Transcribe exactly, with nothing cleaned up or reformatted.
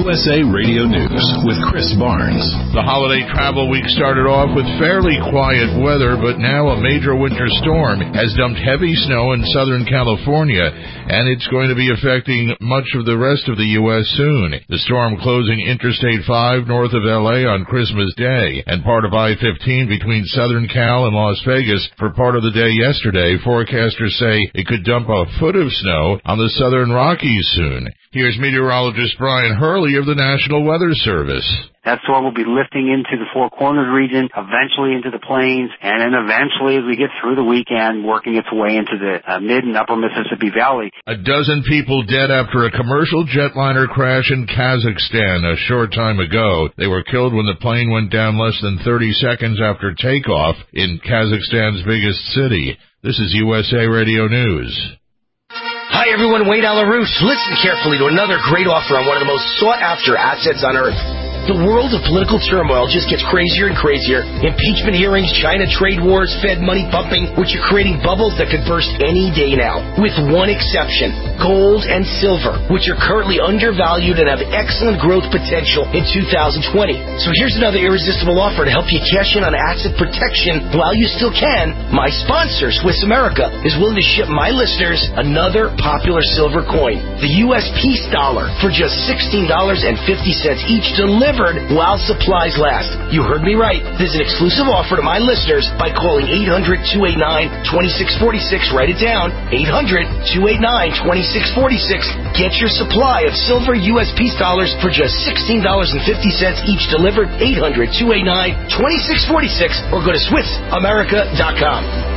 U S A Radio News with Chris Barnes. The holiday travel week started off with fairly quiet weather, but now a major winter storm has dumped heavy snow in Southern California, and it's going to be affecting much of the rest of the U S soon. The storm closing Interstate five north of L A on Christmas Day and part of I fifteen between Southern Cal and Las Vegas for part of the day yesterday. Forecasters say it could dump a foot of snow on the southern Rockies soon. Here's meteorologist Brian Hurley of the National Weather Service. That storm will be lifting into the Four Corners region, eventually into the plains, and then eventually, as we get through the weekend, working its way into the uh, mid and upper Mississippi Valley. A dozen people dead after a commercial jetliner crash in Kazakhstan a short time ago. They were killed when the plane went down less than thirty seconds after takeoff in Kazakhstan's biggest city. This is U S A Radio News. Hi everyone, Wade Alarouche. Listen carefully to another great offer on one of the most sought-after assets on earth. The world of political turmoil just gets crazier and crazier. Impeachment hearings, China trade wars, Fed money pumping, which are creating bubbles that could burst any day now. With one exception, gold and silver, which are currently undervalued and have excellent growth potential in two thousand twenty. So here's another irresistible offer to help you cash in on asset protection while you still can. My sponsor, Swiss America, is willing to ship my listeners another popular silver coin, the U S Peace Dollar, for just sixteen dollars and fifty cents each, delivered while supplies last. You heard me right. This is an exclusive offer to my listeners by calling eight hundred, two eight nine, two six four six. Write it down. eight hundred, two eight nine, two six four six. Get your supply of silver U S Peace Dollars for just sixteen dollars and fifty cents each, delivered eight hundred, two eight nine, two six four six, or go to Swiss America dot com.